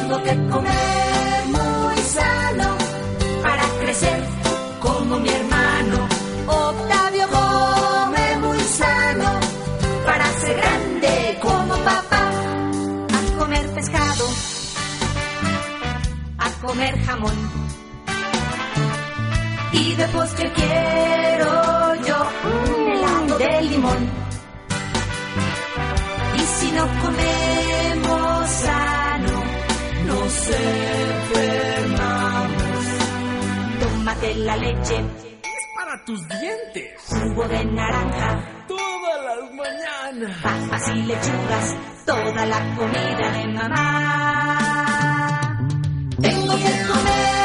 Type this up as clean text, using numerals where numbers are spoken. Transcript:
Tengo que comer muy sano para crecer como mi hermano. Octavio come muy sano para ser grande como papá. A comer pescado, a comer jamón. Y de postre quiero yo un helado de limón. Y si no comemos sano, nos enfermamos. Tómate la leche, es para tus dientes. Jugo de naranja, todas las mañanas. Papas y lechugas, toda la comida de mamá. Tengo que comer